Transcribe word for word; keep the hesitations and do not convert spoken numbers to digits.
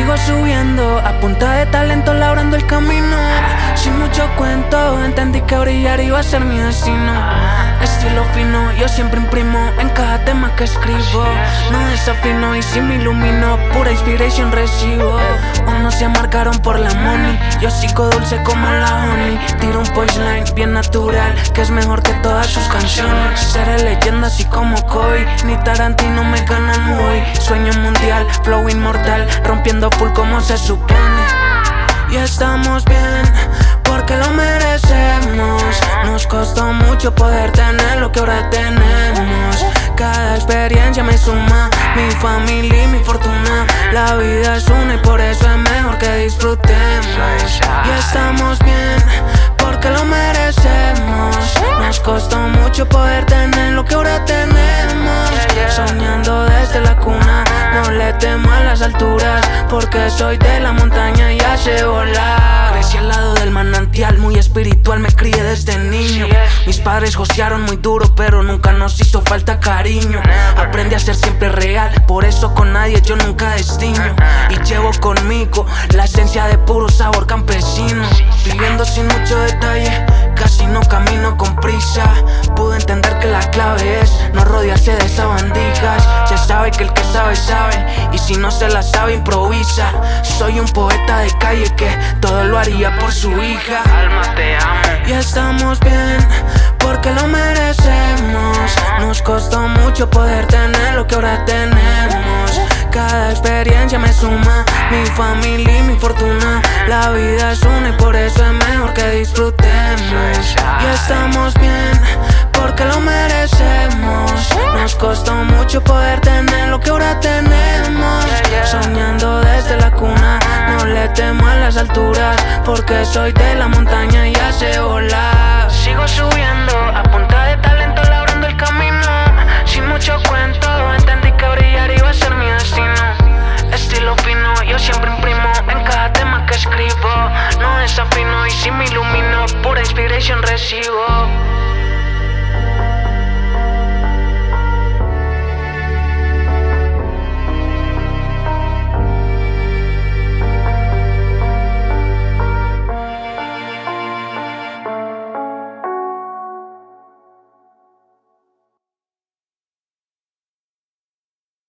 Sigo subiendo a punta de talento, labrando el camino. Sin mucho cuento, entendí que brillar iba a ser mi destino. Estilo fino, yo siempre imprimo en cada tema que escribo. No desafino y si me ilumino, pura inspiración recibo. Unos se amargaron por la money, yo sigo dulce como la honey. Tiro un punchline bien natural, que es mejor que todas sus canciones. Seré leyenda así como Kobe, ni Tarantino me ganan muy. Sueño mundial, flow inmortal, rompiendo full como se supone. Y estamos bien, porque lo merecemos. Nos costó mucho poder tener lo que ahora tenemos. Cada experiencia me suma, mi familia y mi fortuna. La vida es una y por eso es mejor que disfrutemos. Y estamos bien, porque lo merecemos. Nos costó mucho poder tener lo que ahora tenemos. Soñando desde la cuna, no le temo a las alturas, porque soy de la montaña y ya sé volar. Crecí al lado del manantial, muy espiritual, me crié desde niño. Mis padres josearon muy duro, pero nunca nos hizo falta cariño. Aprendí a ser siempre real, por eso con nadie yo nunca destino. Y llevo conmigo la esencia de puro sabor campesino. Viviendo sin mucho detalle, casi no camino con prisa. Pude entender que la clave es no rodearse de sabandijas. Se sabe que el que sabe, sabe, y si no se la sabe, improvisa. Soy un poeta de calle que todo lo haría por su hija. Alma, te amo. Y estamos bien, porque lo merecemos. Nos costó mucho poder tener lo que ahora tenemos. Cada experiencia me suma, mi familia y mi fortuna. La vida es una y por eso es mejor que disfrutemos. Y estamos bien, porque lo merecemos. Nos costó mucho poder tener lo que ahora tenemos. Soñando desde la cuna, no le temo a las alturas, porque soy de la montaña y ya sé volar. Sigo subiendo a punta de talento, labrando el camino. Sin mucho cuento,